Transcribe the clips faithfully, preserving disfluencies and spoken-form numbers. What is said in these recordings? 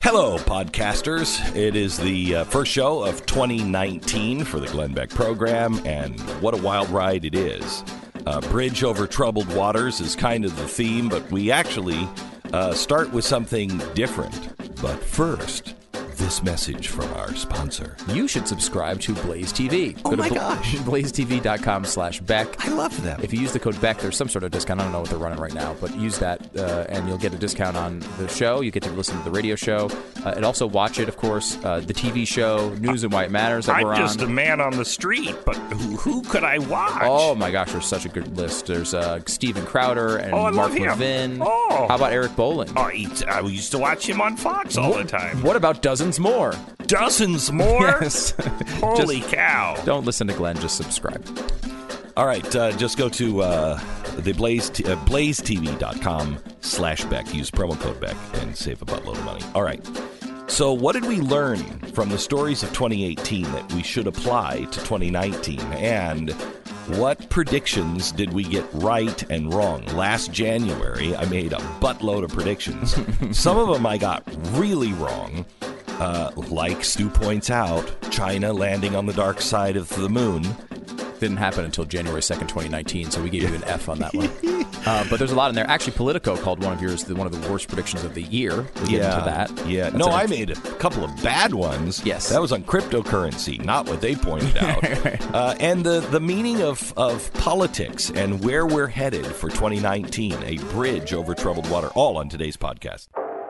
Hello, podcasters. It is the uh, first show of twenty nineteen for the Glenn Beck program, and what a wild ride it is. Uh, Bridge over Troubled Waters is kind of the theme, but we actually uh, start with something different. But first, this message from our sponsor. You should subscribe to Blaze T V. Oh Go my to gosh. blaze t v dot com slash Beck. I love them. If you use the code Beck, there's some sort of discount. I don't know what they're running right now, but use that uh, and you'll get a discount on the show. You get to listen to the radio show uh, and also watch it, of course, uh, the T V show, News and Why It Matters that I'm we're just on. a man on the street, but who, who could I watch? Oh my gosh, there's such a good list. There's uh, Steven Crowder and Oh, I Mark love him. Levin. Oh. How about Eric Boling? Oh, he, I used to watch him on Fox all the time. What about dozens more? Dozens more? Yes. Holy Just cow. Don't listen to Glenn, just subscribe. All right, uh, just go to uh, the Blaze t- uh, blaze t v dot com slash Beck. Use promo code Beck and save a buttload of money. All right. So what did we learn from the stories of twenty eighteen that we should apply to twenty nineteen? And what predictions did we get right and wrong? Last January, I made a buttload of predictions. Some of them I got really wrong. Uh, like Stu points out, China landing on the dark side of the moon. Didn't happen until January second, twenty nineteen, so we gave you an F on that one. Uh, but there's a lot in there. Actually, Politico called one of yours the, one of the worst predictions of the year. We'll get yeah, into that. Yeah. That's no, an I int- made a couple of bad ones. Yes. That was on cryptocurrency, not what they pointed out. uh, and the, the meaning of, of politics and where we're headed for twenty nineteen, a bridge over troubled water, all on today's podcast.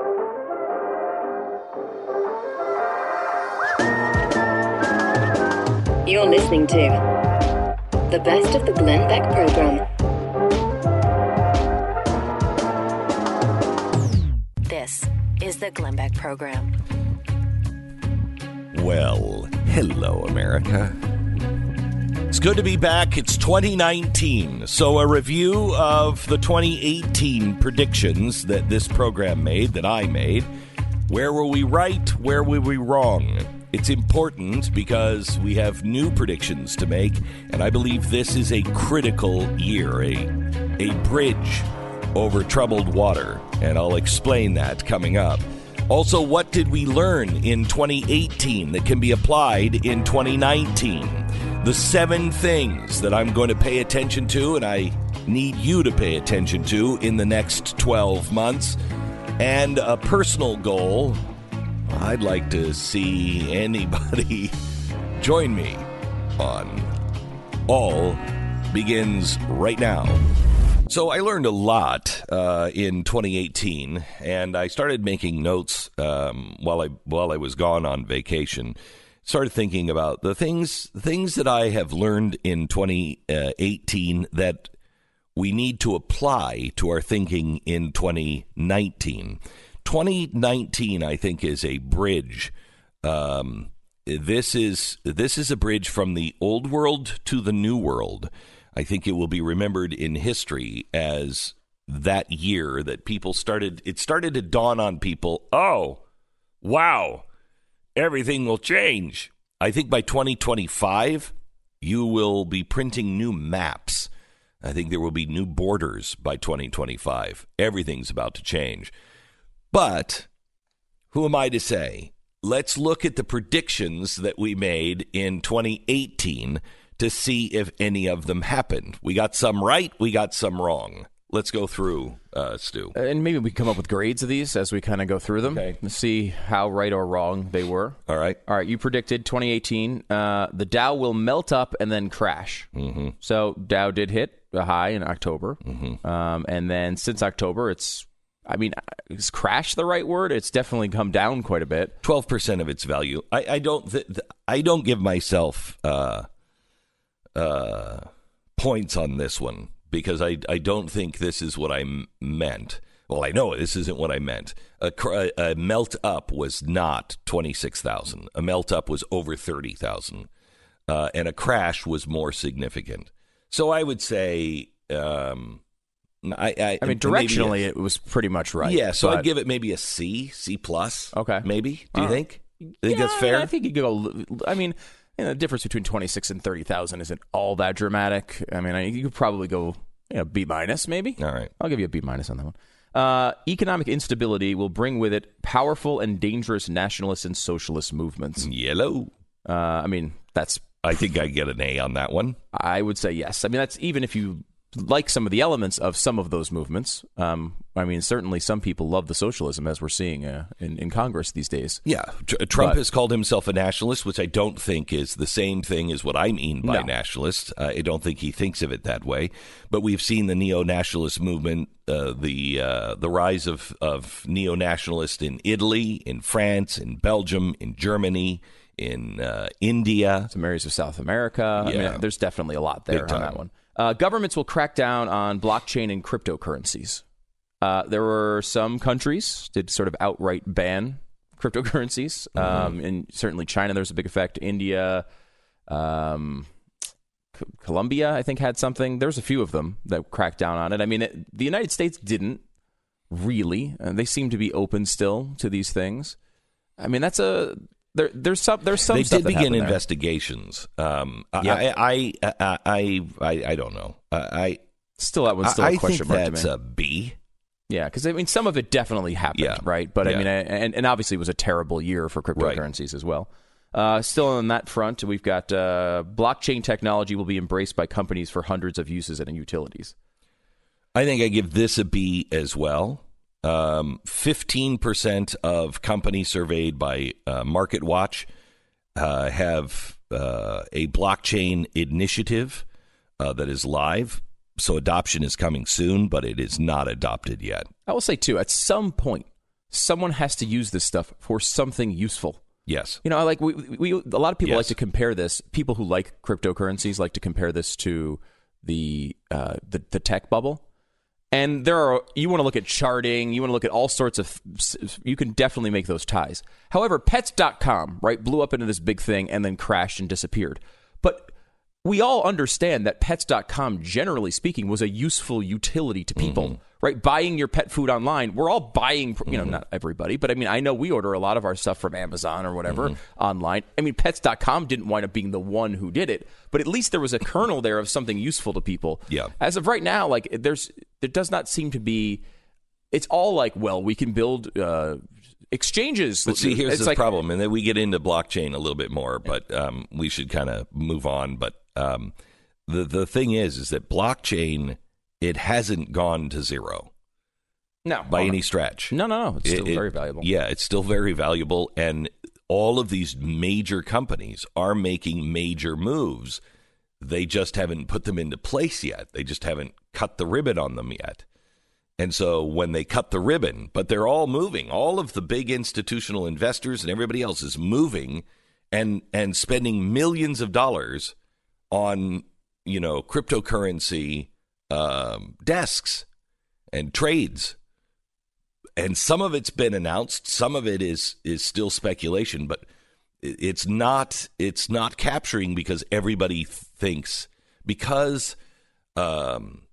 You're listening to the best of the Glenn Beck program. This is the Glenn Beck program. Well, hello, America. It's good to be back. It's twenty nineteen. So a review of the twenty eighteen predictions that this program made, that I made. Where were we right? Where were we wrong? It's important because we have new predictions to make, and I believe this is a critical year, a, a bridge over troubled water, and I'll explain that coming up. Also, what did we learn in twenty eighteen that can be applied in twenty nineteen? The seven things that I'm going to pay attention to, and I need you to pay attention to in the next twelve months, and a personal goal. I'd like to see anybody join me on All Begins Right Now. So I learned a lot uh, in twenty eighteen, and I started making notes um, while I while I was gone on vacation. Started thinking about the things things that I have learned in twenty eighteen that we need to apply to our thinking in twenty nineteen. twenty nineteen, I think, is a bridge. Um, this is this is a bridge from the old world to the new world. I think it will be remembered in history as that year that people started. It started to dawn on people. Oh, wow, everything will change. I think by twenty twenty-five, you will be printing new maps. I think there will be new borders by twenty twenty-five. Everything's about to change. But who am I to say? Let's look at the predictions that we made in twenty eighteen to see if any of them happened. We got some right, we got some wrong. Let's go through, uh, Stu. And maybe we can come up with grades of these as we kind of go through them. Okay. Let's see how right or wrong they were. All right. All right, you predicted twenty eighteen, uh, the Dow will melt up and then crash. Mm-hmm. So Dow did hit a high in October. Mm-hmm. Um, and then since October, it's, I mean, is crash the right word? It's definitely come down quite a bit. twelve percent of its value. I, I don't th- th- I don't give myself uh, uh, points on this one because I, I don't think this is what I m- meant. Well, I know this isn't what I meant. A, cr- a melt up was not twenty-six thousand. A melt up was over thirty thousand. Uh, and a crash was more significant. So I would say... Um, I, I, I mean, directionally, a, it was pretty much right. Yeah, so but, I'd give it maybe a C, C plus. Okay, maybe. Do you uh, think? Think yeah, that's fair? I think you could go. I mean, you know, the difference between twenty-six and thirty thousand isn't all that dramatic. I mean, I, you could probably go, you know, B minus maybe. All right, I'll give you a B minus on that one. Uh, economic instability will bring with it powerful and dangerous nationalist and socialist movements. Yellow. Uh, I mean, that's... I think I get an A on that one. I would say yes. I mean, that's even if you like some of the elements of some of those movements. Um, I mean, certainly some people love the socialism, as we're seeing uh, in, in Congress these days. Yeah. Tr- Trump But- has called himself a nationalist, which I don't think is the same thing as what I mean by No. nationalist. Uh, I don't think he thinks of it that way. But we've seen the neo-nationalist movement, uh, the uh, the rise of, of neo-nationalists in Italy, in France, in Belgium, in Germany, in uh, India. Some areas of South America. I Yeah. mean, there's definitely a lot there Big on time. that one. Uh, governments will crack down on blockchain and cryptocurrencies. Uh, there were some countries did sort of outright ban cryptocurrencies. Mm-hmm. Um, and certainly China, there's a big effect. India, um, C- Colombia, I think, had something. There's a few of them that cracked down on it. I mean, it, the United States didn't really. Uh, they seem to be open still to these things. I mean, that's a... There, there's some. There's some. They stuff did that begin happened there. investigations. Um, I, Yeah. I, I, I, I, I, I don't know. I, Still, that one's still I, a I think question mark to that's me. a B. Yeah, because I mean, some of it definitely happened, Yeah. right? But Yeah. I mean, and, and obviously, it was a terrible year for cryptocurrencies as well. Uh, still on that front, we've got uh, blockchain technology will be embraced by companies for hundreds of uses and utilities. I think I give this a B as well. Um, fifteen percent of companies surveyed by uh, MarketWatch uh, have uh, a blockchain initiative uh, that is live. So adoption is coming soon, but it is not adopted yet. I will say, too, at some point, someone has to use this stuff for something useful. Yes. You know, I like we, we a lot of people Yes. like to compare this. People who like cryptocurrencies like to compare this to the uh, the, the tech bubble. And there are, you want to look at charting, you want to look at all sorts of, you can definitely make those ties. However, pets dot com, right, blew up into this big thing and then crashed and disappeared. But we all understand that pets dot com, generally speaking, was a useful utility to people, Mm-hmm. right? Buying your pet food online, we're all buying, you know, not everybody, but I mean, I know we order a lot of our stuff from Amazon or whatever Mm-hmm. online. I mean, pets dot com didn't wind up being the one who did it, but at least there was a kernel there of something useful to people. Yeah. As of right now, like there's, there does not seem to be, it's all like, well, we can build uh, exchanges. But see, here's It's the like, problem, and then we get into blockchain a little bit more, but um, we should kind of move on. But um, the the thing is, is that blockchain, it hasn't gone to zero No, by oh, any stretch. no, no, no. It's still It- it- very valuable. Yeah, it's still very valuable, and all of these major companies are making major moves. They just haven't put them into place yet. They just haven't cut the ribbon on them yet. And so when they cut the ribbon, but they're all moving, all of the big institutional investors and everybody else is moving and and spending millions of dollars on, you know, cryptocurrency um, desks and trades. And some of it's been announced, some of it is is still speculation, but it- it's not it's not capturing because everybody thinks because um,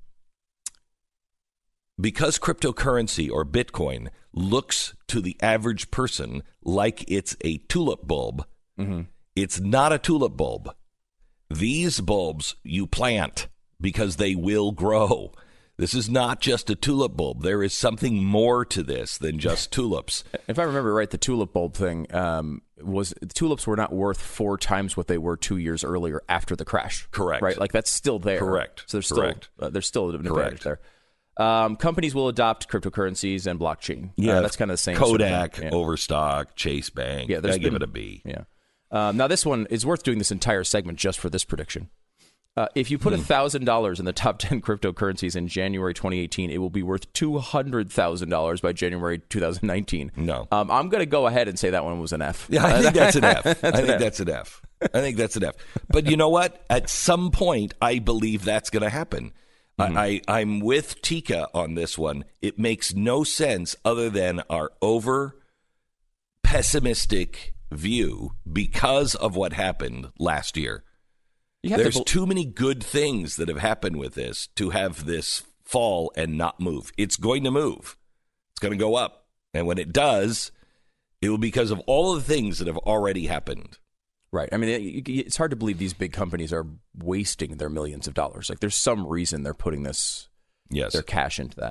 because cryptocurrency or Bitcoin looks to the average person like it's a tulip bulb. Mm-hmm. It's not a tulip bulb. These bulbs you plant because they will grow. This is not just a tulip bulb. There is something more to this than just tulips. If I remember right, the tulip bulb thing um, was tulips were not worth four times what they were two years earlier after the crash. Correct. Right, like that's still there. Correct. So there's still Correct. uh, there's still an advantage Correct. there. Um, companies will adopt cryptocurrencies and blockchain. Uh, that's kind of the same. sort of Kodak, thing. Yeah. Overstock, Chase Bank. Yeah, there's I give been- it a B. Yeah. Um, now this one is worth doing this entire segment just for this prediction. Uh, if you put Hmm. a thousand dollars in the top ten cryptocurrencies in January twenty eighteen, it will be worth two hundred thousand dollars by January two thousand nineteen. No. um, I'm going to go ahead and say that one was an F. Yeah, I think that's an F. I That's an think F. that's an F. I think that's an F. But you know what? At some point, I believe that's going to happen. Mm-hmm. I, I, I'm with Tika on this one. It makes no sense other than our over pessimistic view because of what happened last year. You have There's to bel- too many good things that have happened with this to have this fall and not move. It's going to move. It's going to go up. And when it does, it will be because of all of the things that have already happened. Right. I mean, it, it's hard to believe these big companies are wasting their millions of dollars. Like, there's some reason they're putting this, Yes. their cash into that.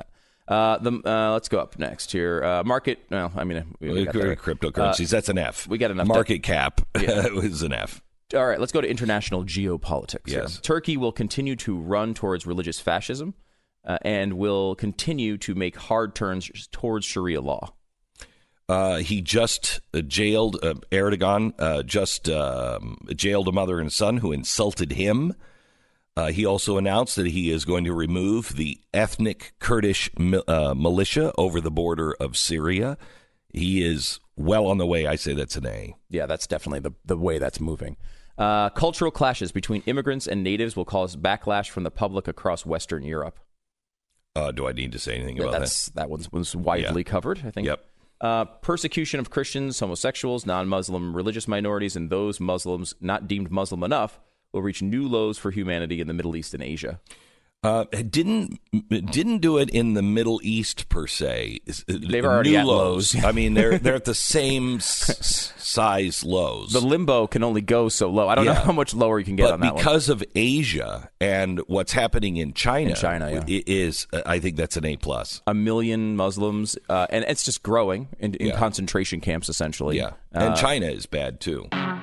Uh, the uh, let's go up next here. Uh, market. Well, I mean, we, we got there. Cryptocurrencies. Uh, that's an F. We got enough. Market to, cap yeah. is an F. All right, let's go to international geopolitics. Yes. Here. Turkey will continue to run towards religious fascism uh, and will continue to make hard turns towards Sharia law. Uh, he just uh, jailed uh, Erdogan. Uh, just um, jailed a mother and son who insulted him. Uh, he also announced that he is going to remove the ethnic Kurdish uh, militia over the border of Syria. He is well on the way. I say that's an A. Yeah, that's definitely the, the way that's moving. Uh, cultural clashes between immigrants and natives will cause backlash from the public across Western Europe. Uh, do I need to say anything about that's, that? That one's was widely yeah. covered, I think. Yep. Uh, persecution of Christians, homosexuals, non-Muslim religious minorities, and those Muslims not deemed Muslim enough will reach new lows for humanity in the Middle East and Asia. Uh, didn't didn't do it in the Middle East per se. They've already new at lows. lows. I mean, they're they're at the same s- size lows. The limbo can only go so low. I don't yeah. know how much lower you can get but on that because one. of Asia and what's happening in China, in China, yeah. is I think that's an A plus. A million Muslims, uh, and it's just growing in, in yeah. concentration camps, essentially. Yeah, and uh, China is bad too.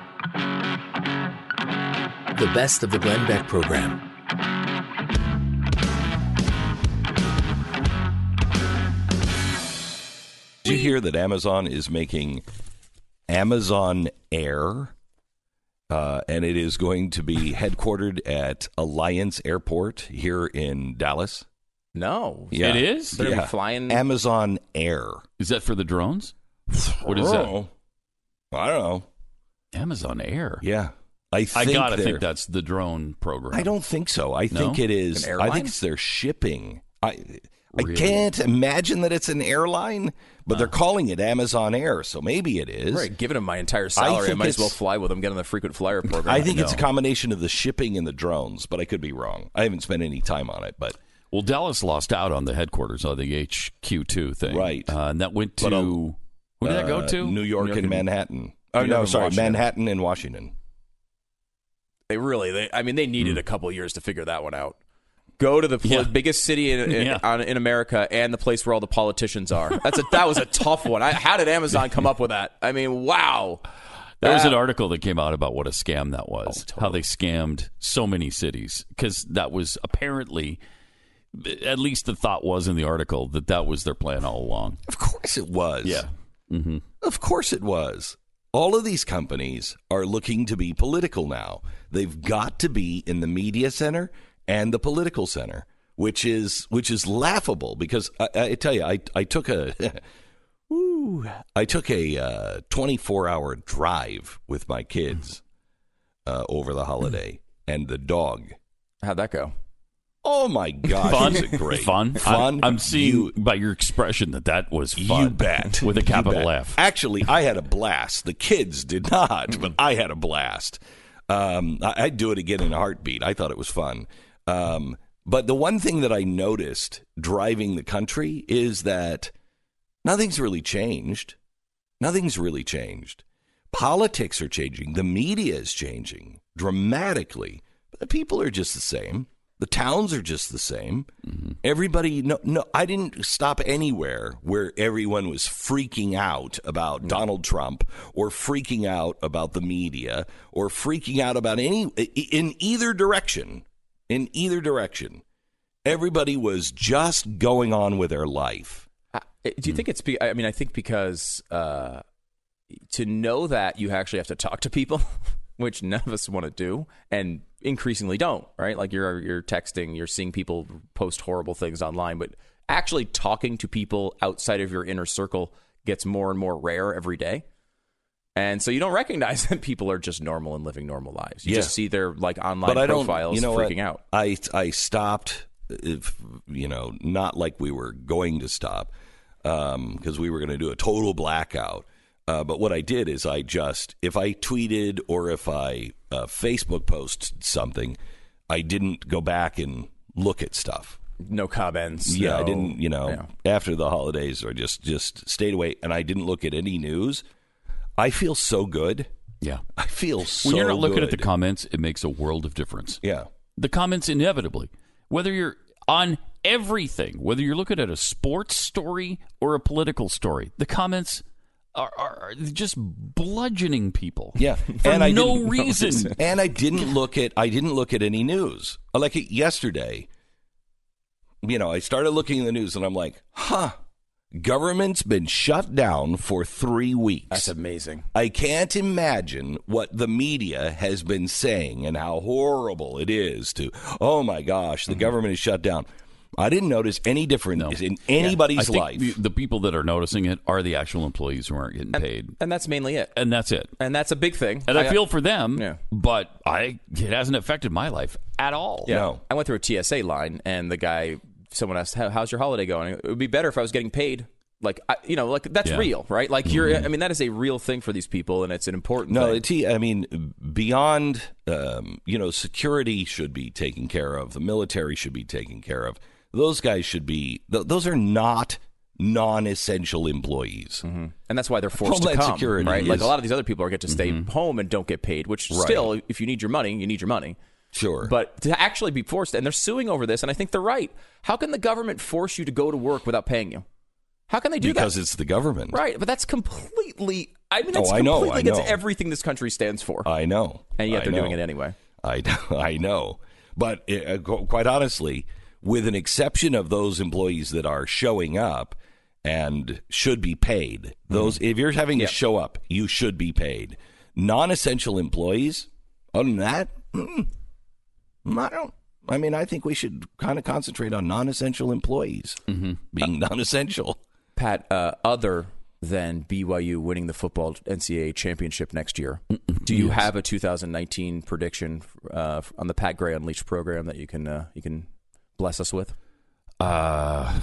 The best of the Glenn Beck program. Did you hear that Amazon is making Amazon Air, uh, and it is going to be headquartered at Alliance Airport here in Dallas? No. Yeah. It is? They're yeah. flying. Amazon Air. Is that for the drones? What is that? I don't know. Amazon Air. Yeah. I I think gotta they're- think that's the drone program. I don't think so. I No? think it is. An airline? I think it's their shipping. I Really? I can't imagine that it's an airline, but they're calling it Amazon Air, so maybe it is. Right, giving them my entire salary, I, think might as well it's- fly with them, get on the frequent flyer program. I think No. it's a combination of the shipping and the drones, but I could be wrong. I haven't spent any time on it, but Well, Dallas lost out on the headquarters of the H Q two thing. Right. Uh, and that went to, But, uh, who did that go uh, to? New York, New York and and- Manhattan. Oh New no, York and sorry, Washington. Manhattan and Washington. They really, they, I mean, they needed Hmm. a couple years to figure that one out. Go to the pl- Yeah. biggest city in, in, Yeah. on, in America and the place where all the politicians are. That's a, that was a tough one. I, how did Amazon come up with that? I mean, wow. There was That- an article that came out about what a scam that was, Oh, totally. how they scammed so many cities, because that was apparently, at least the thought was in the article, that that was their plan all along. Of course it was. Yeah. Mm-hmm. Of course it was. All of these companies are looking to be political now. They've got to be in the media center and the political center, which is which is laughable because I, I tell you, I I took a Ooh, I took a uh, twenty-four hour drive with my kids uh, over the holiday, and the dog. How'd that go? Oh my gosh, Fun? is it great? Fun? Fun. I'm, I'm seeing You- by your expression that that was fun. You bet. With a You capital bet. F. Actually, I had a blast. The kids did not, but I had a blast. Um, I- I'd do it again in a heartbeat. I thought it was fun. Um, but the one thing that I noticed driving the country is that nothing's really changed. Nothing's really changed. Politics are changing. The media is changing dramatically. But the people are just the same. The towns are just the same. Mm-hmm. Everybody, no, no, I didn't stop anywhere where everyone was freaking out about mm-hmm. Donald Trump or freaking out about the media or freaking out about any, in either direction, in either direction. Everybody was just going on with their life. Uh, do you mm. think it's, be- I mean, I think because uh, to know that you actually have to talk to people, which none of us want to do, and increasingly don't, right? Like you're you're texting, you're seeing people post horrible things online, but actually talking to people outside of your inner circle gets more and more rare every day. And so you don't recognize that people are just normal and living normal lives. You yeah. just see their like online but I profiles don't, you know freaking what? out. I I stopped, if, you know, not like we were going to stop because um, we were going to do a total blackout. Uh, but what I did is I just, if I tweeted or if I uh, Facebook posted something, I didn't go back and look at stuff. No comments. Yeah, no, I didn't, you know, yeah. after the holidays or just, just stayed away. And I didn't look at any news. I feel so good. Yeah. I feel so good. When you're not looking at the comments, it makes a world of difference. Yeah. The comments inevitably, whether you're on everything, whether you're looking at a sports story or a political story, the comments are, are, are just bludgeoning people. Yeah, for and I no didn't- reason. And I didn't look at I didn't look at any news. Like yesterday, you know, I started looking at the news and I'm like, huh, government's been shut down for three weeks. That's amazing. I can't imagine what the media has been saying and how horrible it is to, oh my gosh, the Mm-hmm. government is shut down. I didn't notice any difference No. in I anybody's think life. the, the people that are noticing it are the actual employees who aren't getting paid. And that's mainly it. And that's it. And that's a big thing. And I, feel for them, Yeah. but I it hasn't affected my life at all. Yeah. No. I went through a T S A line, and the guy, someone asked, "How- how's your holiday going?" It would be better if I was getting paid. Like, I, you know, like that's Yeah. real, right? Like, you're, I mean, that is a real thing for these people, and it's an important No, thing. it's, I mean, beyond, um, you know, security should be taken care of. The military should be taken care of. Those guys should be, th- those are not non-essential employees. And that's why they're forced Homeland to come, Security right? Like, is- a lot of these other people are get to stay home and don't get paid, which Right. still, if you need your money, you need your money. Sure. But to actually be forced, and they're suing over this, and I think they're right. How can the government force you to go to work without paying you? How can they do because that? it's the government. Right, but that's completely, I mean, that's Oh, I know, completely I against know. everything this country stands for. I know. and yet I they're know. doing it anyway. I, I know. But uh, qu- quite honestly, with an exception of those employees that are showing up and should be paid, those if you're having Yeah. to show up, you should be paid. Non-essential employees, other than that, mm, I don't. I mean, I think we should kind of concentrate on non-essential employees being non-essential. Pat, uh, other than B Y U winning the football N C double A championship next year, do you have a two thousand nineteen prediction uh, on the Pat Gray Unleashed program that you can uh, you can bless us with? Uh,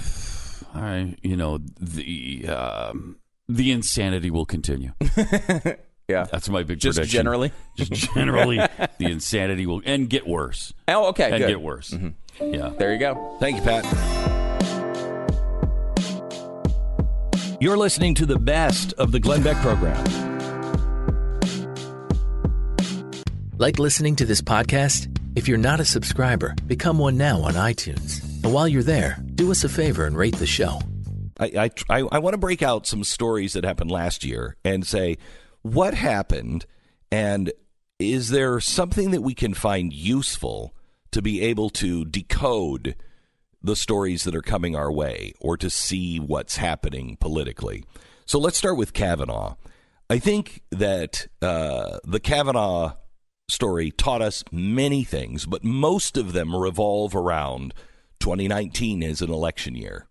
I, you know, the um, the insanity will continue. Yeah, That's my big just prediction. generally. Just generally, the insanity will and get worse Oh, okay, and good. get worse. Yeah. There you go. Thank you, Pat. You're listening to the best of the Glenn Beck program. Like listening to this podcast? If you're not a subscriber, become one now on iTunes. And while you're there, do us a favor and rate the show. I, I, I, I want to break out some stories that happened last year and say, what happened, and is there something that we can find useful to be able to decode the stories that are coming our way or to see what's happening politically? So let's start with Kavanaugh. I think that uh, the Kavanaugh story taught us many things, but most of them revolve around twenty nineteen as an election year.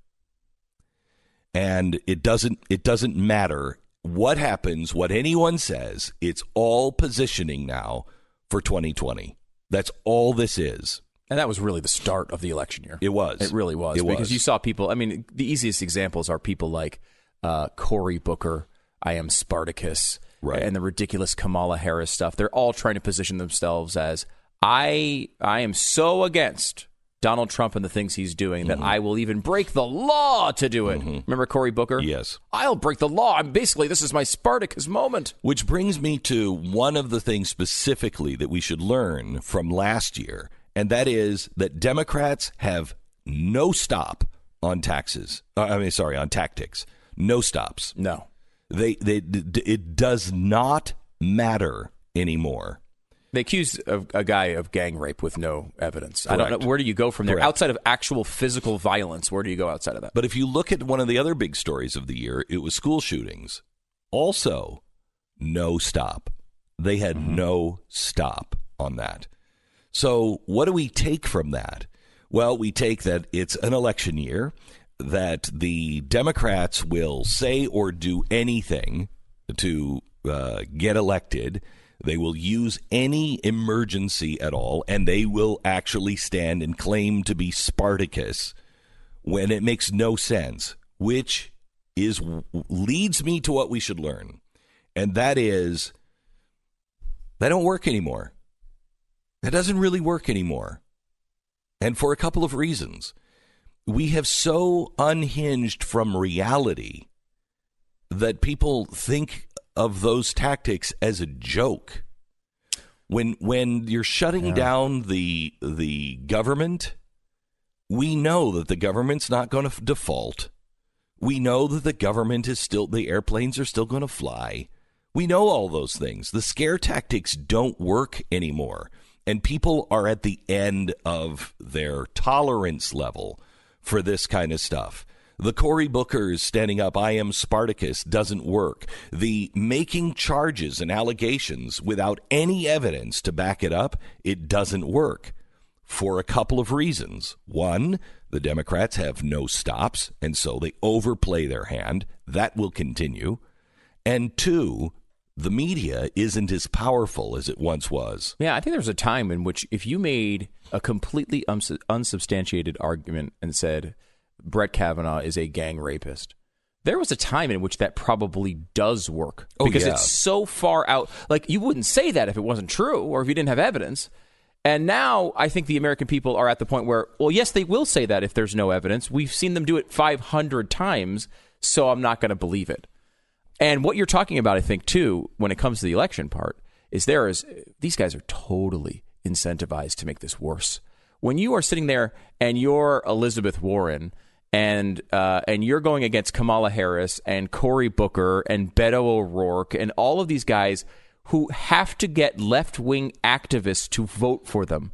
And it doesn't it doesn't matter what happens, what anyone says, it's all positioning now for twenty twenty. That's all this is. And that was really the start of the election year. It was. It really was. It because was. you saw people, I mean, the easiest examples are people like uh, Cory Booker, I Am Spartacus, Right. and the ridiculous Kamala Harris stuff. They're all trying to position themselves as, I, I am so against Donald Trump and the things he's doing that I will even break the law to do it. Remember Cory Booker? Yes. I'll break the law. I'm basically, this is my Spartacus moment. Which brings me to one of the things specifically that we should learn from last year, and that is that Democrats have no stop on taxes. Uh, I mean, sorry, on tactics. No stops. No. They, they, d- it does not matter anymore. They accused a, a guy of gang rape with no evidence. I don't Correct. know. Where do you go from there? Correct. Outside of actual physical violence, where do you go outside of that? But if you look at one of the other big stories of the year, it was school shootings. Also, no stop. They had Mm-hmm. no stop on that. So what do we take from that? Well, we take that it's an election year, that the Democrats will say or do anything to uh, get elected. They will use any emergency at all, and they will actually stand and claim to be Spartacus when it makes no sense, which is leads me to what we should learn, and that is they don't work anymore. That doesn't really work anymore, and for a couple of reasons. We have so unhinged from reality that people think of those tactics as a joke. When when you're shutting Yeah. down the the government, We know that the government's not going to default. We know that the government is still, the airplanes are still going to fly. We know all those things. The scare tactics don't work anymore. And people are at the end of their tolerance level for this kind of stuff. The Cory Booker's standing up, I am Spartacus, doesn't work. The making charges and allegations without any evidence to back it up, it doesn't work. For a couple of reasons. One, the Democrats have no stops, and so they overplay their hand. That will continue. And two, the media isn't as powerful as it once was. Yeah, I think there was a time in which if you made a completely uns- unsubstantiated argument and said Brett Kavanaugh is a gang rapist, there was a time in which that probably does work. Oh, because yeah. it's so far out. Like, you wouldn't say that if it wasn't true or if you didn't have evidence. And now I think the American people are at the point where, well, yes, they will say that if there's no evidence. We've seen them do it five hundred times, so I'm not going to believe it. And what you're talking about, I think, too, when it comes to the election part, is there is these guys are totally incentivized to make this worse. When you are sitting there and you're Elizabeth Warren and uh, and you're going against Kamala Harris and Cory Booker and Beto O'Rourke and all of these guys who have to get left-wing activists to vote for them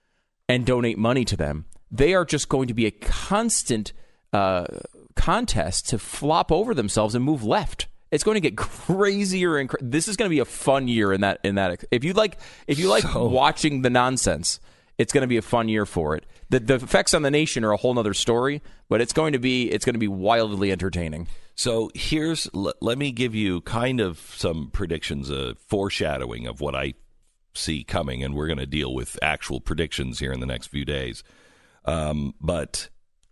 and donate money to them, they are just going to be a constant uh, contest to flop over themselves and move left. It's going to get crazier and cra- this is going to be a fun year in that in that. If you like, if you like So- watching the nonsense, it's going to be a fun year for it. The, the effects on the nation are a whole other story, but it's going to be it's going to be wildly entertaining. So here's, l- let me give you kind of some predictions, a foreshadowing of what I see coming, and we're going to deal with actual predictions here in the next few days. Um, but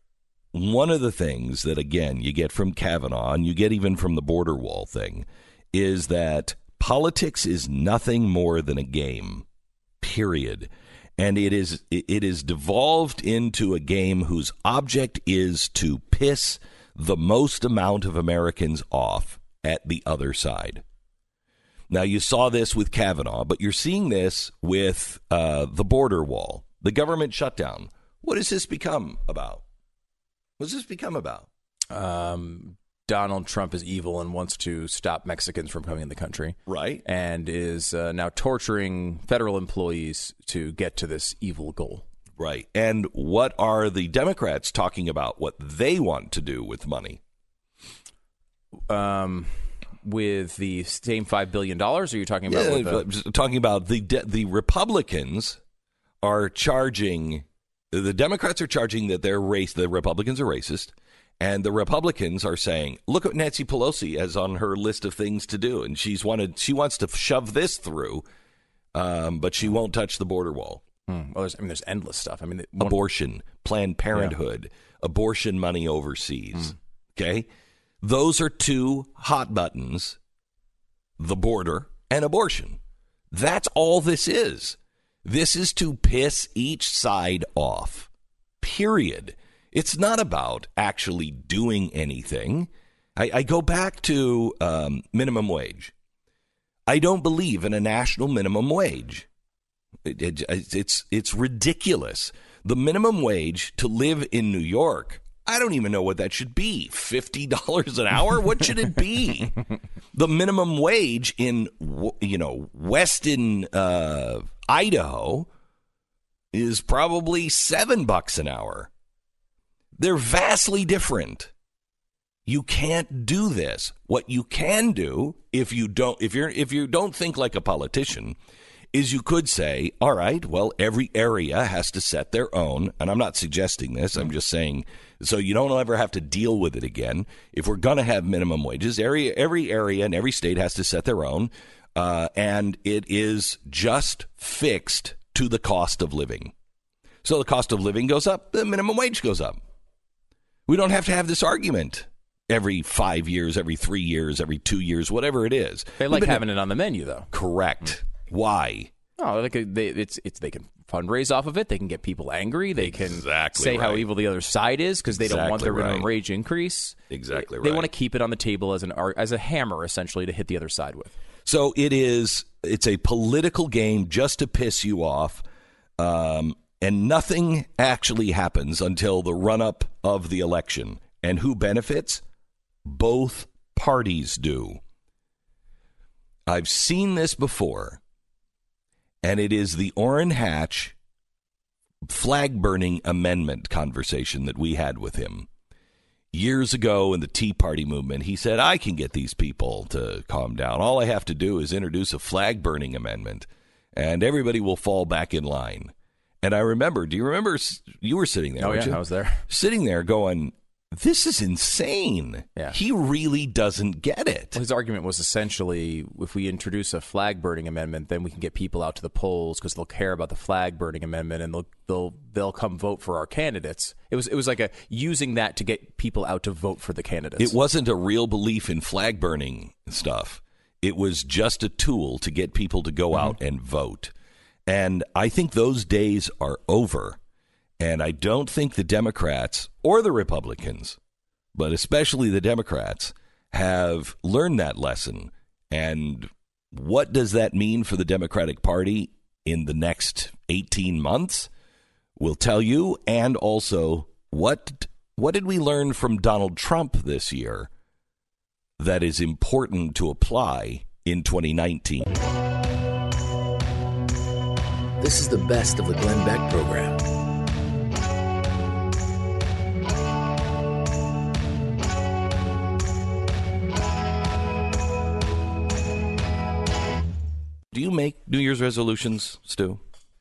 one of the things that, again, you get from Kavanaugh, and you get even from the border wall thing, is that politics is nothing more than a game, period. And it is it is devolved into a game whose object is to piss the most amount of Americans off at the other side. Now, you saw this with Kavanaugh, but you're seeing this with uh, the border wall, the government shutdown. What has this become about? What's this become about? Um, Donald Trump is evil and wants to stop Mexicans from coming in the country. Right. And is uh, now torturing federal employees to get to this evil goal. Right. And what are the Democrats talking about what they want to do with money? Um, with the same five billion dollars, or are you talking about? Yeah, with the- talking about the de- the Republicans are charging, the Democrats are charging that they're race, the Republicans are racist, and the Republicans are saying, look what Nancy Pelosi has on her list of things to do, and she's wanted she wants to shove this through, um, but she won't touch the border wall. Hmm. Well, there's, I mean, there's endless stuff. I mean, one, Abortion, Planned Parenthood, yeah. Abortion money overseas. Mm. Okay? Those are two hot buttons, the border and abortion. That's all this is. This is to piss each side off, period. It's not about actually doing anything. I, I go back to um, minimum wage. I don't believe in a national minimum wage. It, it, it's it's ridiculous. The minimum wage to live in New York, I don't even know what that should be. fifty dollars an hour? What should it be? The minimum wage in, you know, Weston, uh, Idaho is probably seven bucks an hour. They're vastly different. You can't do this. What you can do, if you don't, if you're, if you don't think like a politician, is you could say, all right, well, every area has to set their own, and I'm not suggesting this, I'm just saying, so you don't ever have to deal with it again. If we're going to have minimum wages, every, every area and every state has to set their own, uh, and it is just fixed to the cost of living. So the cost of living goes up, the minimum wage goes up. We don't have to have this argument every five years, every three years, every two years, whatever it is. They like having it on the menu, though. Correct. Why? Oh, they could, they, it's it's they can fundraise off of it. They can get people angry. They can exactly say right. how evil the other side is because they exactly don't want their minimum right. wage increase. Exactly they, right. They want to keep it on the table as an as a hammer, essentially, to hit the other side with. So it is. It's a political game just to piss you off, um, And nothing actually happens until the run-up of the election. And who benefits? Both parties do. I've seen this before, and it is the Orrin Hatch flag-burning amendment conversation that we had with him. Years ago in the Tea Party movement, he said, I can get these people to calm down. All I have to do is introduce a flag-burning amendment, and everybody will fall back in line. And I remember, do you remember, you were sitting there, Oh, weren't yeah, you? I was there. Sitting there going, this is insane. Yeah. He really doesn't get it. Well, his argument was essentially, if we introduce a flag-burning amendment, then we can get people out to the polls because they'll care about the flag-burning amendment and they'll they'll they'll come vote for our candidates. It was it was like a using that to get people out to vote for the candidates. It wasn't a real belief in flag-burning stuff. It was just a tool to get people to go mm-hmm. out and vote. And I think those days are over. And I don't think the Democrats or the Republicans, but especially the Democrats, have learned that lesson. And what does that mean for the Democratic Party in the next eighteen months? We'll tell you. And also, what what did we learn from Donald Trump this year that is important to apply in twenty nineteen? This is the best of the Glenn Beck program. Do you make New Year's resolutions, Stu?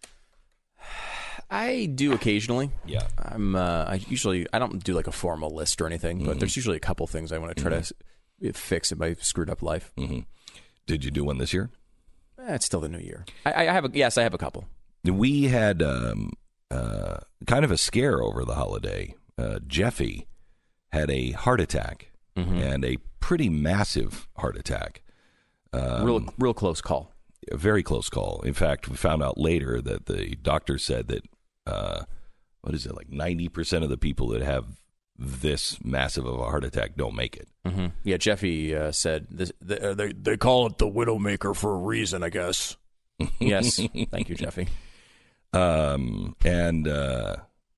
I do occasionally. Yeah. I'm. Uh, I usually I don't do like a formal list or anything, but mm-hmm. there's usually a couple things I want to try mm-hmm. to fix in my screwed up life. Mm-hmm. Did you do one this year? Eh, it's still the new year. I, I have a yes. I have a couple. We had um, uh, kind of a scare over the holiday. Uh, Jeffy had a heart attack mm-hmm. and a pretty massive heart attack. Um, real, real close call. A very close call. In fact, we found out later that the doctor said that, uh, what is it, like ninety percent of the people that have this massive of a heart attack don't make it. Mm-hmm. Yeah, Jeffy uh, said, this, the, uh, they, they call it the Widowmaker for a reason, I guess. Yes. Thank you, Jeffy. Um, and, uh,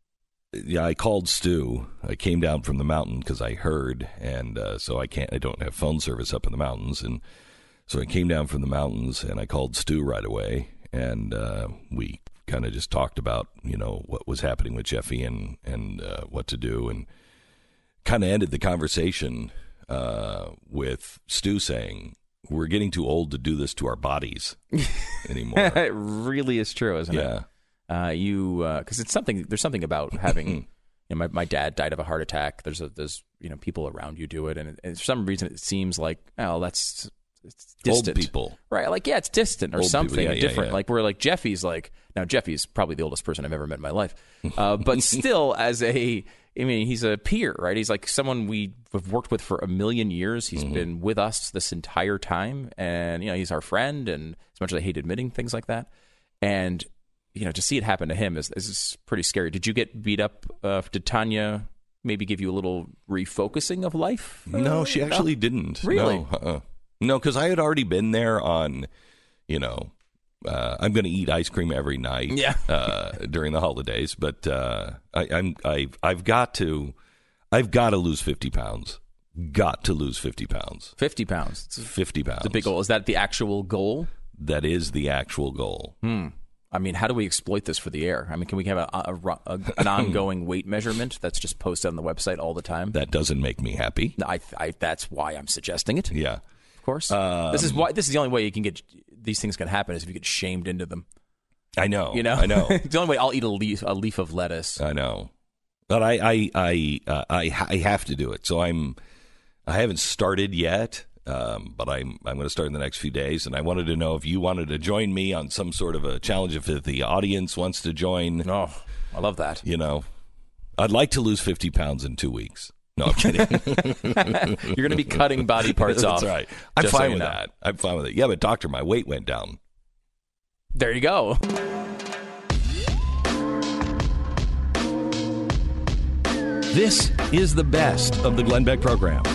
yeah, I called Stu. I came down from the mountain because I heard, and uh, so I can't, I don't have phone service up in the mountains, and so I came down from the mountains and I called Stu right away, and uh, we kind of just talked about, you know, what was happening with Jeffy and, and uh, what to do, and kind of ended the conversation uh, with Stu saying, we're getting too old to do this to our bodies anymore. It really is true, isn't yeah. it? Uh, you, because uh, it's something, there's something about having, you know, my, my dad died of a heart attack. There's, a, there's you know, people around you do it, and, it, and for some reason it seems like, oh, that's... It's distant. Old people. Right, like, yeah, it's distant or Old something people, yeah, different. yeah, yeah. Like, we're like, Jeffy's like, now Jeffy's probably the oldest person I've ever met in my life. Uh, but still, as a, I mean, he's a peer, right? He's like someone we have worked with for a million years. He's mm-hmm. been with us this entire time. And, you know, he's our friend. And as much as I hate admitting things like that. And, you know, to see it happen to him is, is pretty scary. Did you get beat up? Uh, did Tanya maybe give you a little refocusing of life? No, she actually no? didn't. Really? No, uh-uh. No, because I had already been there on, you know, uh, I'm going to eat ice cream every night yeah. uh, during the holidays. But uh, I, I'm I've I've got to I've got to lose fifty pounds. Got to lose fifty pounds. Fifty pounds. It's fifty pounds. It's a big goal. Is that the actual goal? That is the actual goal. Hmm. I mean, how do we exploit this for the air? I mean, can we have a, a, a an ongoing weight measurement that's just posted on the website all the time? That doesn't make me happy. I, I that's why I'm suggesting it. Yeah. Of course. Um, this is why. This is the only way you can get these things can happen is if you get shamed into them. I know. You know. I know. The only way I'll eat a leaf, a leaf of lettuce. I know, but I I I uh, I, I have to do it. So I'm I haven't started yet, um, but I'm I'm going to start in the next few days. And I wanted to know if you wanted to join me on some sort of a challenge. If the audience wants to join, oh, I love that. You know, I'd like to lose fifty pounds in two weeks. No, I'm kidding. You're going to be cutting body parts off. That's right. I'm Just fine so you with know. that. I'm fine with it. Yeah, but doctor, my weight went down. There you go. This is the best of the Glenn Beck program.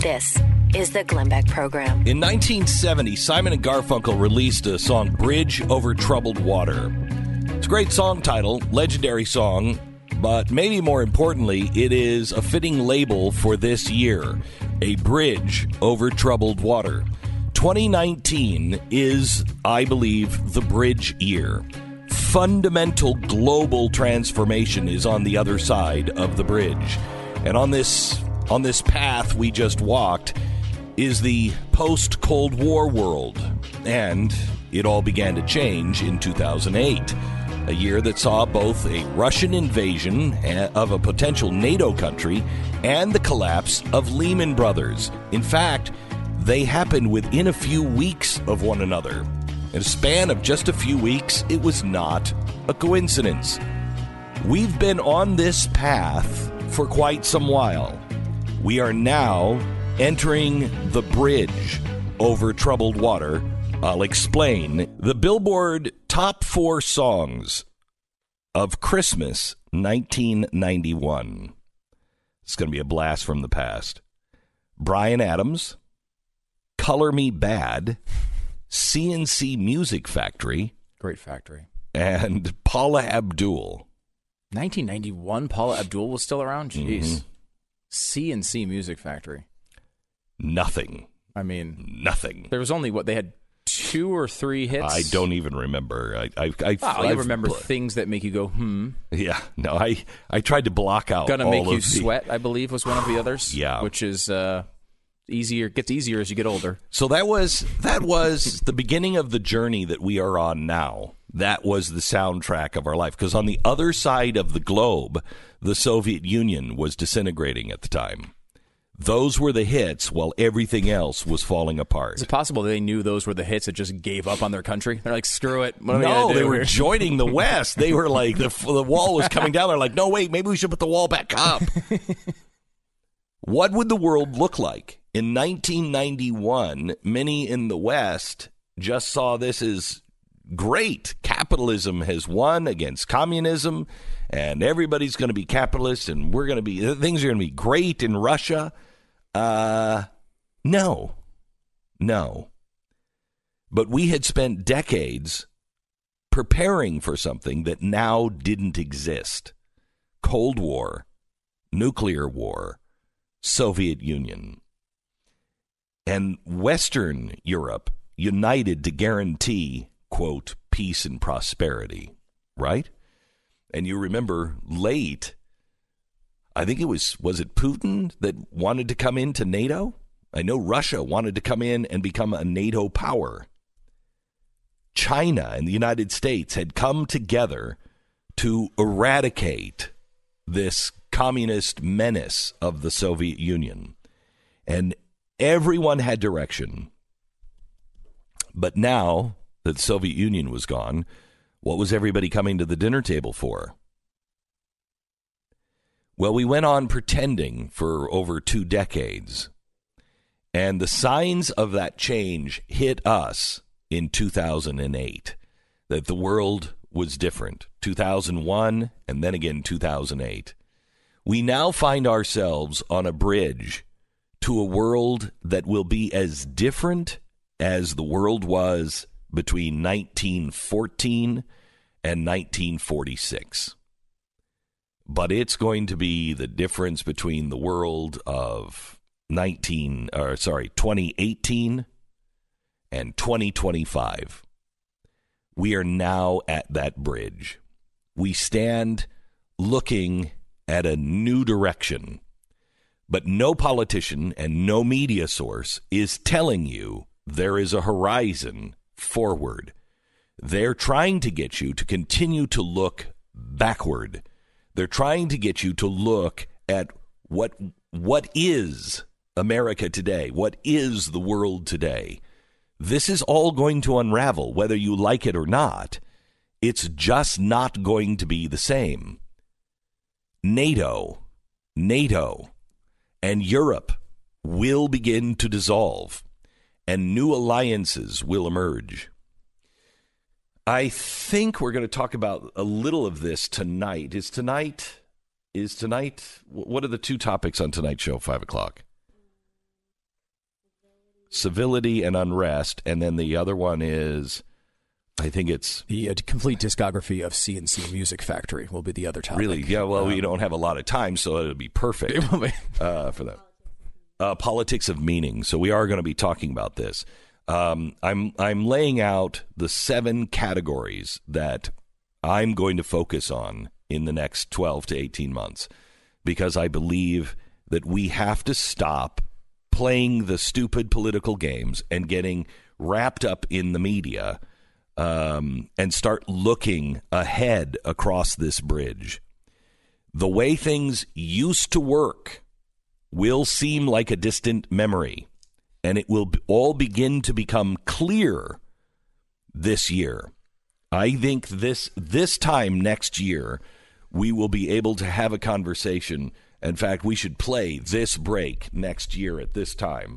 This is the Glenn Beck Program. In nineteen seventy, Simon and Garfunkel released a song, Bridge Over Troubled Water. It's a great song title, legendary song, but maybe more importantly, it is a fitting label for this year, A Bridge Over Troubled Water. twenty nineteen is, I believe, the bridge year. Fundamental global transformation is on the other side of the bridge. And on this on this path we just walked is the post-Cold War world. And it all began to change in two thousand eight, a year that saw both a Russian invasion of a potential NATO country and the collapse of Lehman Brothers. In fact, they happened within a few weeks of one another. In a span of just a few weeks, it was not a coincidence. We've been on this path for quite some while. We are now entering the bridge over troubled water. I'll explain. The Billboard Top Four Songs of Christmas nineteen ninety-one. It's going to be a blast from the past. Bryan Adams, Color Me Bad, C N C Music Factory. Great factory. And Paula Abdul. nineteen ninety-one, Paula Abdul was still around? Jeez. Mm-hmm. C N C Music Factory. Nothing. I mean, nothing. There was only, what, they had two or three hits? I don't even remember. I, I, I, oh, I you remember pl- things that make you go, hmm. Yeah. No, I, I tried to block out Gonna all Make You the... Sweat, I believe, was one of the others. Yeah. Which is... uh easier gets easier as you get older. So that was that was the beginning of the journey that we are on now. That was the soundtrack of our life, because on the other side of the globe, the Soviet Union was disintegrating at the time. Those were the hits while everything else was falling apart. Is it possible they knew those were the hits that just gave up on their country? They're like, screw it. What are we no, gonna do they were here? joining the West. They were like, the, the wall was coming down. They're like, no, wait, maybe we should put the wall back up. What would the world look like? In nineteen ninety-one, many in the West just saw this as great. Capitalism has won against communism, and everybody's going to be capitalist, and we're going to be, things are going to be great in Russia. Uh, no, no. But we had spent decades preparing for something that now didn't exist. Cold War, nuclear war, Soviet Union. And Western Europe united to guarantee, quote, peace and prosperity, right? And you remember late, I think it was, was it Putin that wanted to come into NATO? I know Russia wanted to come in and become a NATO power. China and the United States had come together to eradicate this communist menace of the Soviet Union. And everyone had direction. But now that the Soviet Union was gone, what was everybody coming to the dinner table for? Well, we went on pretending for over two decades. And the signs of that change hit us in two thousand eight, that the world was different. two thousand one and then again two thousand eight. We now find ourselves on a bridge to a world that will be as different as the world was between nineteen fourteen and nineteen forty-six. But it's going to be the difference between the world of nineteen or sorry, twenty eighteen and twenty twenty-five. We are now at that bridge. We stand looking at a new direction. But no politician and no media source is telling you there is a horizon forward. They're trying to get you to continue to look backward. They're trying to get you to look at what what is America today, what is the world today. This is all going to unravel, whether you like it or not. It's just not going to be the same. NATO, NATO, and Europe will begin to dissolve, and new alliances will emerge. I think we're going to talk about a little of this tonight. Is tonight, is tonight, what are the two topics on tonight's show, five o'clock? civility and unrest, and then the other one is, I think it's the uh, complete discography of C N C Music Factory will be the other topic. Really? Yeah. Well, um, we don't have a lot of time, so it'll be perfect uh, for that. Uh, politics of meaning. So we are going to be talking about this. Um, I'm I'm laying out the seven categories that I'm going to focus on in the next twelve to eighteen months, because I believe that we have to stop playing the stupid political games and getting wrapped up in the media, um, and start looking ahead across this bridge. The way things used to work will seem like a distant memory, and it will all begin to become clear this year. I think this this time next year, we will be able to have a conversation. In fact, we should play this break next year at this time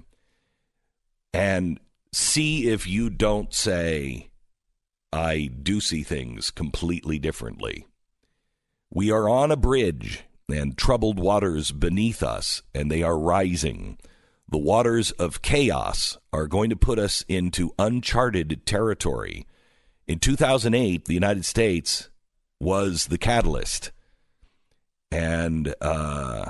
and see if you don't say, I do see things completely differently. We are on a bridge and troubled waters beneath us, and they are rising. The waters of chaos are going to put us into uncharted territory. In two thousand eight, the United States was the catalyst. And uh,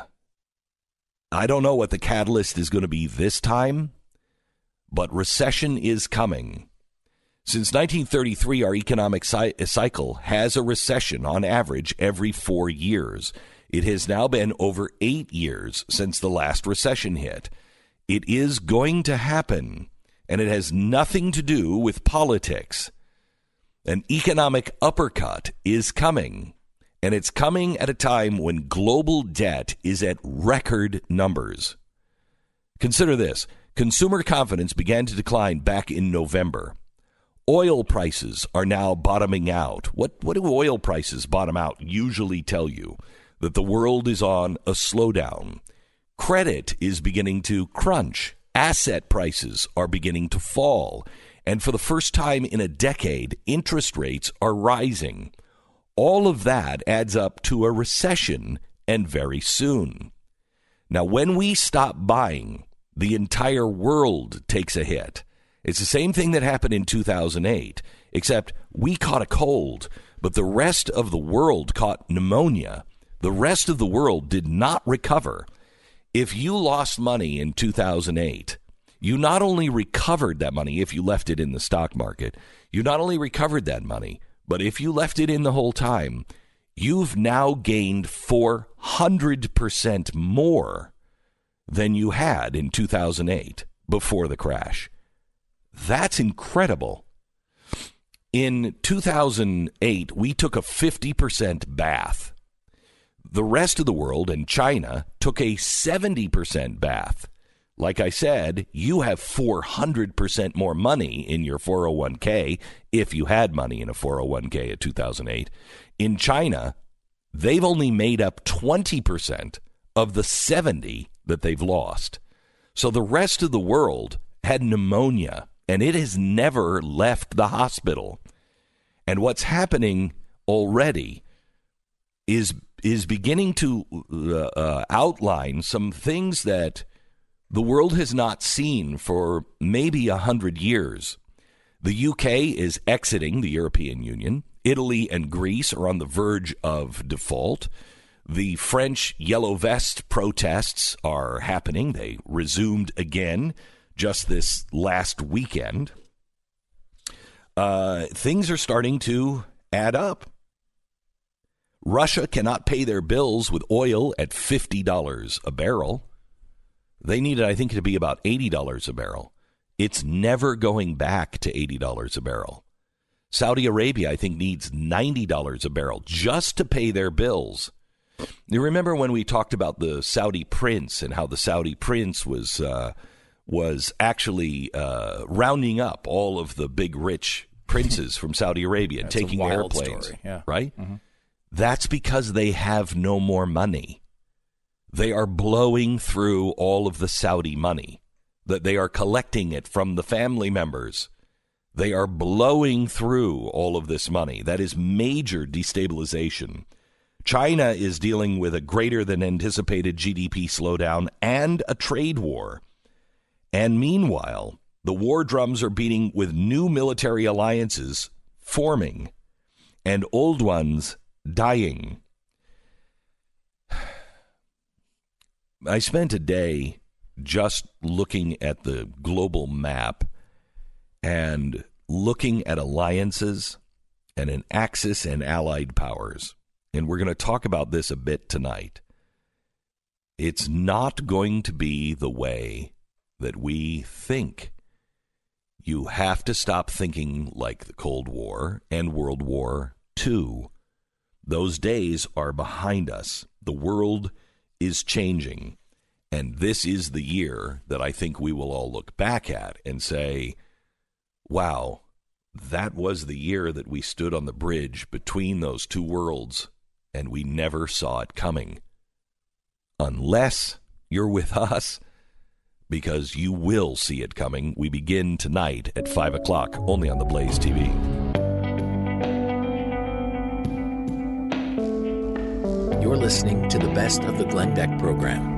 I don't know what the catalyst is going to be this time, but recession is coming. Since nineteen thirty-three, our economic cy- cycle has a recession on average every four years. It has now been over eight years since the last recession hit. It is going to happen, and it has nothing to do with politics. An economic uppercut is coming, and it's coming at a time when global debt is at record numbers. Consider this. Consumer confidence began to decline back in November. Oil prices are now bottoming out. What, what do oil prices bottom out usually tell you? That the world is on a slowdown. Credit is beginning to crunch. Asset prices are beginning to fall. And for the first time in a decade, interest rates are rising. All of that adds up to a recession, and very soon. Now, when we stop buying, the entire world takes a hit. It's the same thing that happened in two thousand eight, except we caught a cold, but the rest of the world caught pneumonia. The rest of the world did not recover. If you lost money in two thousand eight, you not only recovered that money if you left it in the stock market, you not only recovered that money, but if you left it in the whole time, you've now gained four hundred percent more than you had in two thousand eight before the crash. That's incredible. In two thousand eight, we took a fifty percent bath. The rest of the world and China took a seventy percent bath. Like I said, you have four hundred percent more money in your four oh one k if you had money in a four oh one k at two thousand eight. In China, they've only made up twenty percent of the seventy that they've lost. So the rest of the world had pneumonia, and it has never left the hospital. And what's happening already is is beginning to uh, uh, outline some things that the world has not seen for maybe a hundred years. The U K is exiting the European Union. Italy and Greece are on the verge of default. The French Yellow Vest protests are happening. They resumed again just this last weekend. Uh, things are starting to add up. Russia cannot pay their bills with oil at fifty dollars a barrel. They need it, I think, to be about eighty dollars a barrel. It's never going back to eighty dollars a barrel. Saudi Arabia, I think, needs ninety dollars a barrel just to pay their bills. You remember when we talked about the Saudi prince and how the Saudi prince was uh, was actually uh, rounding up all of the big rich princes from Saudi Arabia and taking airplanes, yeah. right? Mm-hmm. That's because they have no more money. They are blowing through all of the Saudi money, that they are collecting it from the family members. They are blowing through all of this money. That is major destabilization. China is dealing with a greater than anticipated G D P slowdown and a trade war. And meanwhile, the war drums are beating with new military alliances forming and old ones dying. I spent a day just looking at the global map and looking at alliances and an axis and allied powers. And we're going to talk about this a bit tonight. It's not going to be the way that we think. You have to stop thinking like the Cold War and World War Two. Those days are behind us. The world is changing. And this is the year that I think we will all look back at and say, wow, that was the year that we stood on the bridge between those two worlds, and we never saw it coming. Unless you're with us, because you will see it coming. We begin tonight at five o'clock, only on the Blaze T V. You're listening to the best of the Glenn Beck program.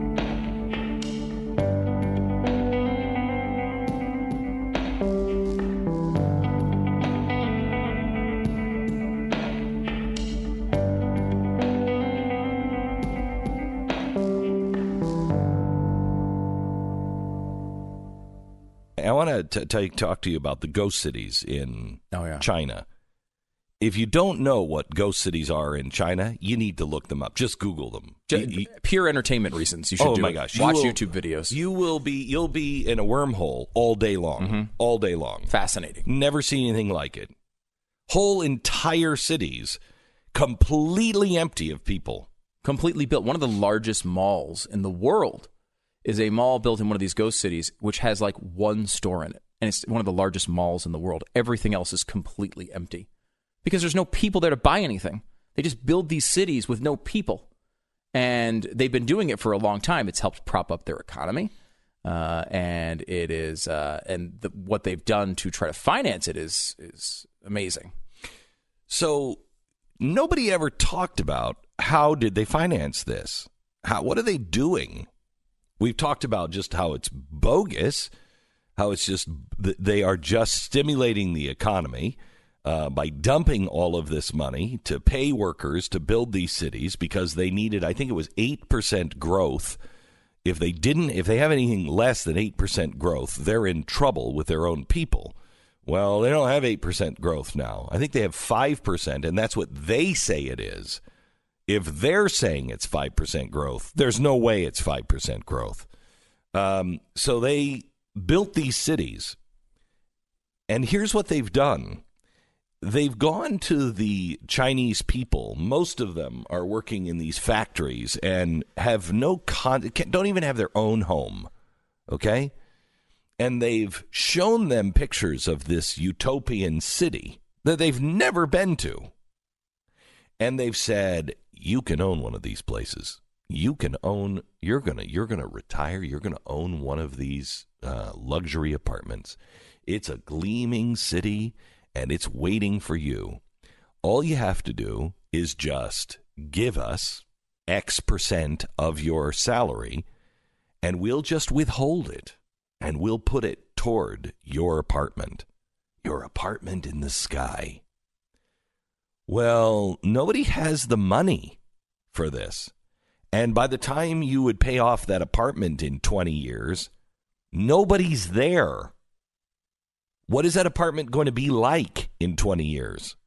I want to t- talk to you about the ghost cities in oh, yeah. China. If you don't know what ghost cities are in China, you need to look them up. Just Google them. Just, you, you, pure entertainment reasons. You should oh do my it. gosh! Watch you will, YouTube videos. You will be. You'll be in a wormhole all day long. Mm-hmm. All day long. Fascinating. Never seen anything like it. Whole entire cities completely empty of people. Completely built. One of the largest malls in the world is a mall built in one of these ghost cities, which has like one store in it. And it's one of the largest malls in the world. Everything else is completely empty because there's no people there to buy anything. They just build these cities with no people. And they've been doing it for a long time. It's helped prop up their economy. Uh, and it is, uh, and the, what they've done to try to finance it is is amazing. So nobody ever talked about how did they finance this? How, what are they doing? We've talked about just how it's bogus, how it's just they are just stimulating the economy uh, by dumping all of this money to pay workers to build these cities because they needed, I think it was eight percent growth. If they didn't, if they have anything less than eight percent growth, they're in trouble with their own people. Well, they don't have eight percent growth now. I think they have five percent, and that's what they say it is. If they're saying it's five percent growth, there's no way it's five percent growth. Um, so they built these cities, and here's what they've done. They've gone to the Chinese people. Most of them are working in these factories and have no con- don't even have their own home, okay? And they've shown them pictures of this utopian city that they've never been to. And they've said, you can own one of these places. You can own, you're going to you're gonna retire, you're going to own one of these uh, luxury apartments. It's a gleaming city, and it's waiting for you. All you have to do is just give us X percent of your salary, and we'll just withhold it, and we'll put it toward your apartment. Your apartment in the sky. Well, nobody has the money for this. And by the time you would pay off that apartment in twenty years, nobody's there. What is that apartment going to be like in twenty years?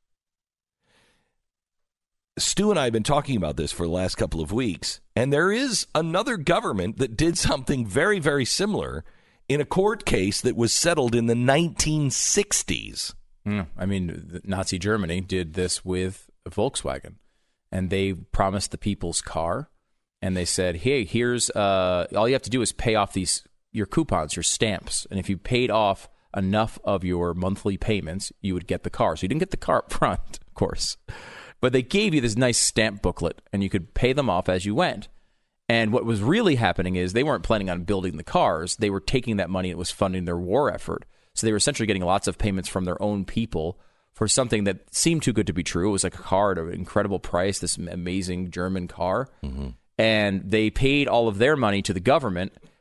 Stu and I have been talking about this for the last couple of weeks, and there is another government that did something very, very similar in a court case that was settled in the nineteen sixties. Mm, I mean, Nazi Germany did this with Volkswagen, and they promised the people's car, and they said, hey, here's, uh, all you have to do is pay off these, your coupons, your stamps, and if you paid off enough of your monthly payments, you would get the car. So you didn't get the car up front, of course, but they gave you this nice stamp booklet, and you could pay them off as you went. And what was really happening is they weren't planning on building the cars. They were taking that money and it was funding their war effort. So they were essentially getting lots of payments from their own people for something that seemed too good to be true. It was like a car at an incredible price, this amazing German car. Mm-hmm. And they paid all of their money to the government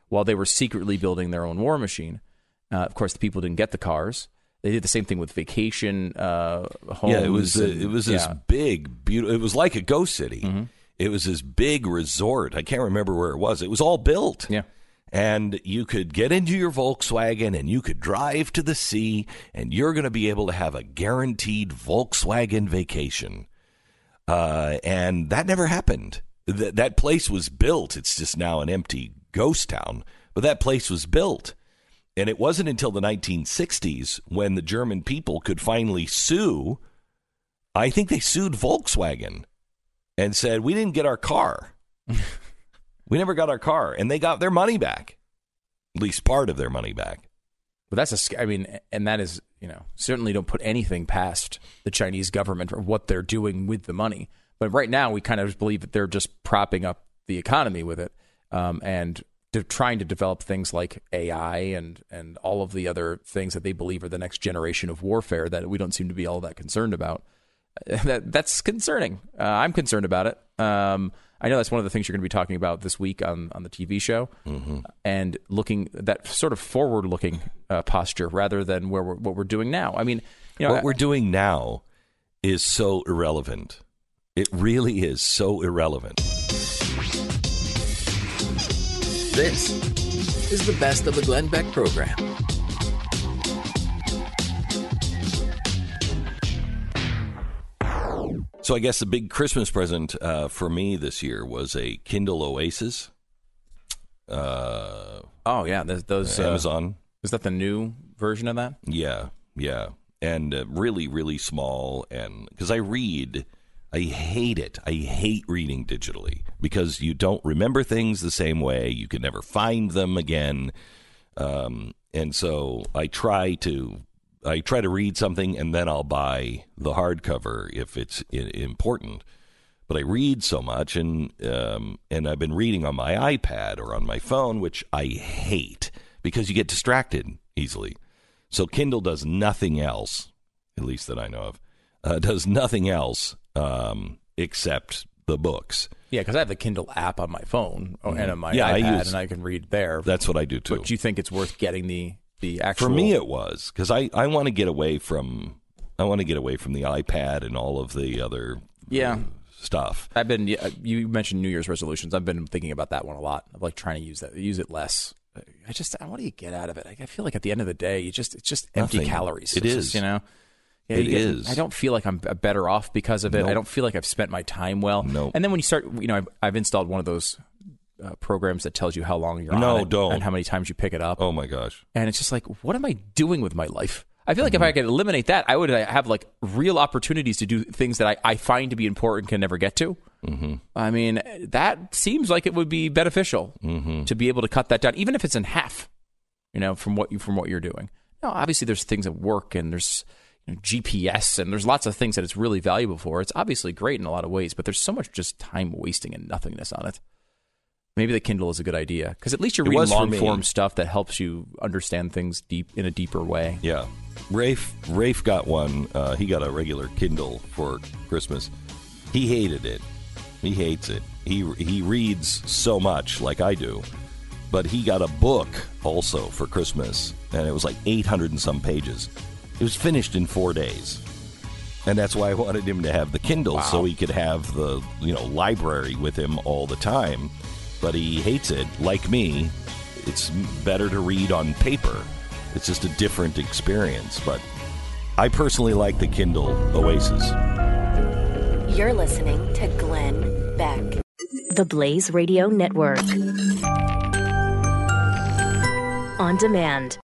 while they were secretly building their own war machine. Uh, of course, the people didn't get the cars. They did the same thing with vacation uh, homes. Yeah, it was a, and, it was this yeah. big, beautiful. It was like a ghost city. Mm-hmm. It was this big resort. I can't remember where it was. It was all built. Yeah. And you could get into your Volkswagen and you could drive to the sea, and you're going to be able to have a guaranteed Volkswagen vacation. Uh, and that never happened. Th- that place was built. It's just now an empty ghost town. But that place was built. And it wasn't until the nineteen sixties when the German people could finally sue. I think they sued Volkswagen and said, we didn't get our car. We never got our car, and they got their money back, at least part of their money back. But that's a, sc- I mean, and that is, you know, certainly don't put anything past the Chinese government or what they're doing with the money. But right now, we kind of believe that they're just propping up the economy with it, um, and to trying to develop things like A I and and all of the other things that they believe are the next generation of warfare that we don't seem to be all that concerned about. That that's concerning. Uh, I'm concerned about it. Um, I know that's one of the things you're going to be talking about this week on, on the T V show, mm-hmm. and looking that sort of forward-looking uh, posture rather than where we're, what we're doing now. I mean, you know, what we're doing now is so irrelevant. It really is so irrelevant. This is the best of the Glenn Beck program. So I guess the big Christmas present uh, for me this year was a Kindle Oasis. Uh, oh yeah, those, those Amazon. Uh, is that the new version of that? Yeah, yeah, and uh, really, really small. And because I read, I hate it. I hate reading digitally because you don't remember things the same way. You can never find them again, um, and so I try to. I try to read something and then I'll buy the hardcover if it's I- important. But I read so much, and um, and I've been reading on my iPad or on my phone, which I hate because you get distracted easily. So Kindle does nothing else, at least that I know of, uh, does nothing else um, except the books. Yeah, because I have the Kindle app on my phone mm-hmm. and on my yeah, iPad, I use, and I can read there. That's what I do too. But do you think it's worth getting the the actual? For me, it was because I, I want to get away from I want to get away from the iPad and all of the other yeah. uh, stuff. I've been. You mentioned New Year's resolutions. I've been thinking about that one a lot. I'm like trying to use that, use it less. I just, what do you get out of it? I feel like at the end of the day, you just, it's just empty Nothing. calories. It it's is, just, you know. Yeah, it you get, is. I don't feel like I'm better off because of it. Nope. I don't feel like I've spent my time well. Nope. And then when you start, you know, I've, I've installed one of those uh, programs that tells you how long you're no, on it don't. and how many times you pick it up. Oh my gosh! And it's just like, what am I doing with my life? I feel like mm-hmm. if I could eliminate that, I would have like real opportunities to do things that I, I find to be important can never get to. Mm-hmm. I mean, that seems like it would be beneficial mm-hmm. to be able to cut that down, even if it's in half. You know, from what you from what you're doing. Now, obviously, there's things at work and there's you know, G P S and there's lots of things that it's really valuable for. It's obviously great in a lot of ways, but there's so much just time wasting and nothingness on it. Maybe the Kindle is a good idea because at least you're It reading was for long me. form stuff that helps you understand things deep in a deeper way. Yeah, Rafe Rafe got one. Uh, he got a regular Kindle for Christmas. He hated it. He hates it. He he reads so much like I do. But he got a book also for Christmas, and it was like eight hundred and some pages. It was finished in four days. And that's why I wanted him to have the Kindle Wow. so he could have the, you know, library with him all the time. But he hates it. Like me, it's better to read on paper. It's just a different experience. But I personally like the Kindle Oasis. You're listening to Glenn Beck. The Blaze Radio Network. On demand.